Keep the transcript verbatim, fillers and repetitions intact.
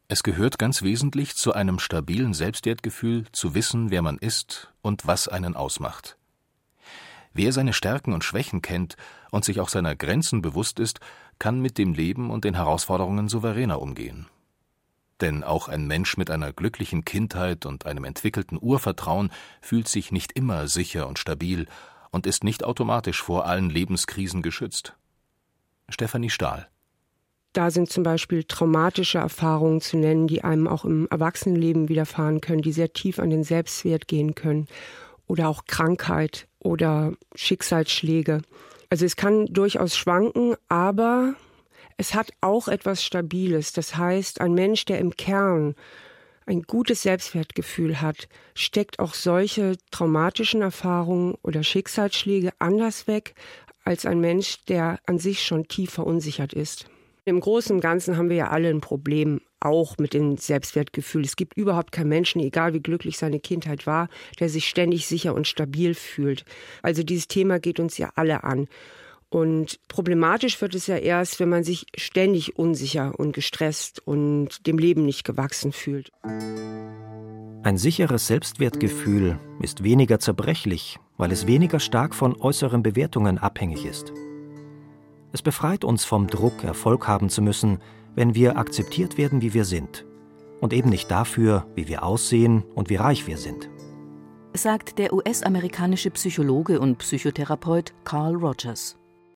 Es gehört ganz wesentlich zu einem stabilen Selbstwertgefühl, zu wissen, wer man ist und was einen ausmacht. Wer seine Stärken und Schwächen kennt und sich auch seiner Grenzen bewusst ist, kann mit dem Leben und den Herausforderungen souveräner umgehen. Denn auch ein Mensch mit einer glücklichen Kindheit und einem entwickelten Urvertrauen fühlt sich nicht immer sicher und stabil und ist nicht automatisch vor allen Lebenskrisen geschützt. Stefanie Stahl. Da sind zum Beispiel traumatische Erfahrungen zu nennen, die einem auch im Erwachsenenleben widerfahren können, die sehr tief an den Selbstwert gehen können. Oder auch Krankheit oder Schicksalsschläge. Also es kann durchaus schwanken, aber es hat auch etwas Stabiles. Das heißt, ein Mensch, der im Kern ein gutes Selbstwertgefühl hat, steckt auch solche traumatischen Erfahrungen oder Schicksalsschläge anders weg als ein Mensch, der an sich schon tief verunsichert ist. Im Großen und Ganzen haben wir ja alle ein Problem, auch mit dem Selbstwertgefühl. Es gibt überhaupt keinen Menschen, egal wie glücklich seine Kindheit war, der sich ständig sicher und stabil fühlt. Also dieses Thema geht uns ja alle an. Und problematisch wird es ja erst, wenn man sich ständig unsicher und gestresst und dem Leben nicht gewachsen fühlt. Ein sicheres Selbstwertgefühl ist weniger zerbrechlich, weil es weniger stark von äußeren Bewertungen abhängig ist. Es befreit uns vom Druck, Erfolg haben zu müssen, wenn wir akzeptiert werden, wie wir sind. Und eben nicht dafür, wie wir aussehen und wie reich wir sind. Sagt der U S-amerikanische Psychologe und Psychotherapeut Carl Rogers.